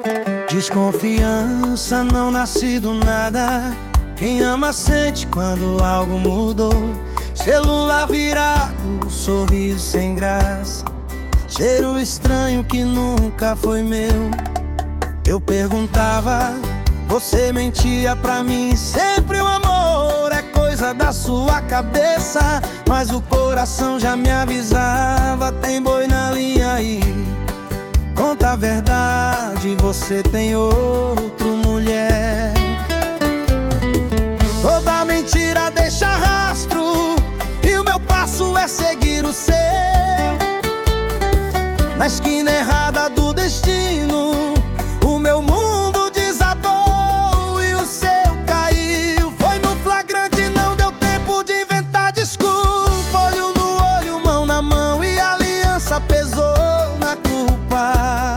Desconfiança não nasce do nada. Quem ama sente quando algo mudou. Celular virado, sorriso sem graça, cheiro estranho que nunca foi meu. Eu perguntava, você mentia pra mim. Sempre o amor é coisa da sua cabeça, mas o coração já me avisava: tem boi na linha aí. Conta a verdade, você tem outro, mulher. Toda mentira deixa rastro, e o meu passo é seguir o seu. Na esquina errada do destino, o meu mundo desabou e o seu caiu. Foi no flagrante, não deu tempo de inventar desculpa. Olho no olho, mão na mão, e a aliança pesou na culpa.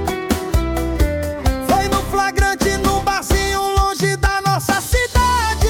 Foi no flagrante, num barzinho longe da nossa cidade.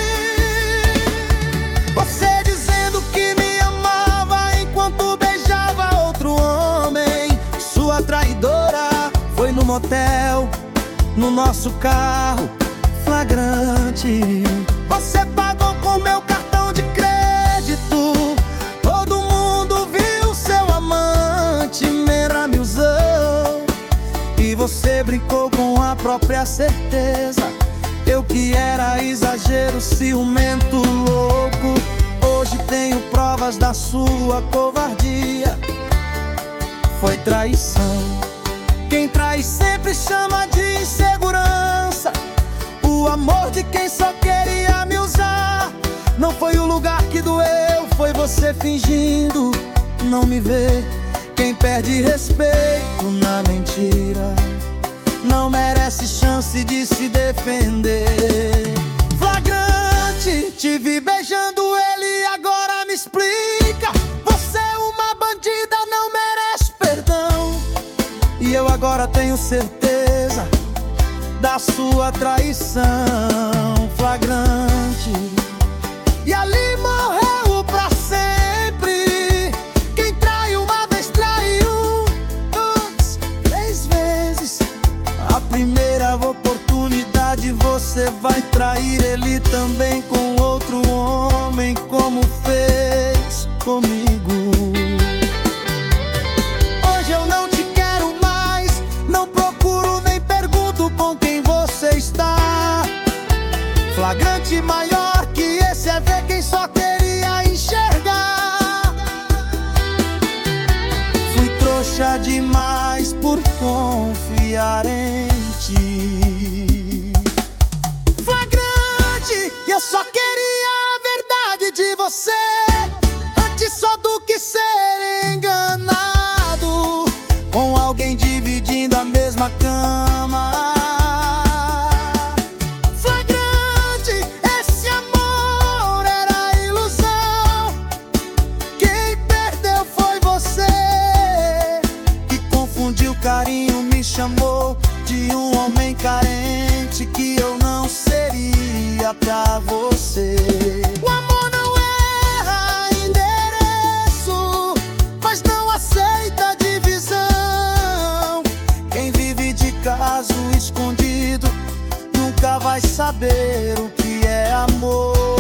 Você dizendo que me amava enquanto beijava outro homem. Sua traidora foi no motel, no nosso carro, flagrante. Você pagou com meu cartão de crédito. Todo mundo viu seu amante meramilzão. E você brincou com a própria certeza. Eu que era exagero, ciumento, louco. Hoje tenho provas da sua covardia. Foi traição. Quem trai sempre chama de insegurança. O amor de quem só queria me usar. Não foi o lugar que doeu, foi você fingindo não me ver. Quem perde respeito na mentira não merece chance de se defender. Flagrante, te vi beijando ele, agora me explica. Você é uma bandida, não merece perdão. E eu agora tenho certeza da sua traição. Flagrante, e ali morreu pra sempre. Quem trai uma vez, trai duas, três vezes. A primeira oportunidade você vai trair ele também com outro homem, como fez comigo. Hoje eu não te quero mais, não procuro nem pergunto com quem você está. Flagrante maior que esse é ver quem só queria enxergar. Fui trouxa demais por confiar em ti. Flagrante, eu só queria a verdade de você, antes só do que ser enganado com alguém dividindo a mesma cama. Flagrante, esse amor era ilusão. Quem perdeu foi você, que confundiu carinho, me chamou de um homem carente que eu não seria pra você. O amor não erra endereço, mas não aceita divisão. Quem vive de caso escondido nunca vai saber o que é amor.